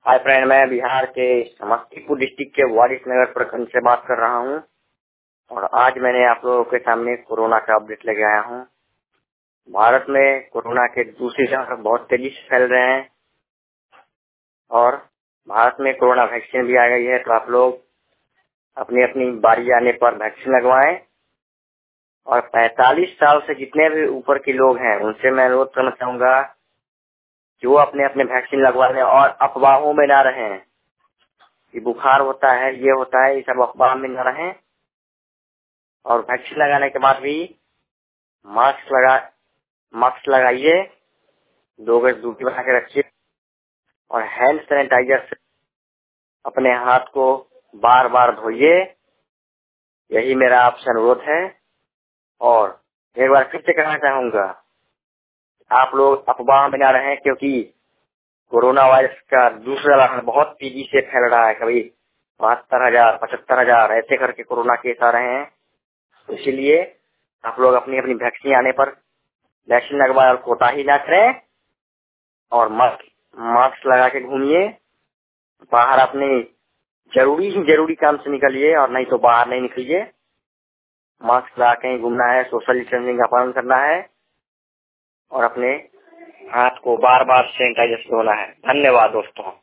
Hi friend, मैं बिहार के Samastipur district के वारिसनगर प्रखंड से बात कर रहा हूं और आज मैंने आप लोगों के सामने कोरोना का अपडेट लेके आया हूं। भारत में कोरोना के दूसरी लहर बहुत तेजी से फैल रहे हैं और भारत में कोरोना वैक्सीन भी आ गई है, तो आप लोग अपनी अपनी बारी आने पर वैक्सीन लगवाएं। और 45 साल से जितने भी ऊपर के लोग हैं उनसे मैं अनुरोध करना चाहूंगा कि वो अपने अपने वैक्सीन लगवा लें और अफवाहों में ना रहें कि बुखार होता है, ये होता है, ये सब अफवाह में न रहें। और वैक्सीन लगाने के बाद भी मास्क लगाइए, 2 गज दूरी बना के रखिए और हैंड सैनिटाइजर से अपने हाथ को बार बार धोइए। यही मेरा आपसे अनुरोध है। और एक बार फिर से कहना चाहूंगा, आप लोग अफवाह में न रहें, क्योंकि कोरोना वायरस का दूसरा लहर बहुत तेजी से फैल रहा है। कभी 72,000, 75,000 ऐसे करके कोरोना केस आ रहे हैं। इसीलिए आप लोग अपनी अपनी वैक्सीन आने पर वैक्सीन लगवाए और कोताही ना करें और मास्क लगा के घूमिए। बाहर अपने जरूरी काम से निकलिए और नहीं तो बाहर नहीं निकलिए। मास्क लगा के ही घूमना है, सोशल डिस्टेंसिंग का पालन करना है और अपने हाथ को बार बार सैनिटाइजर से धोना है। धन्यवाद दोस्तों।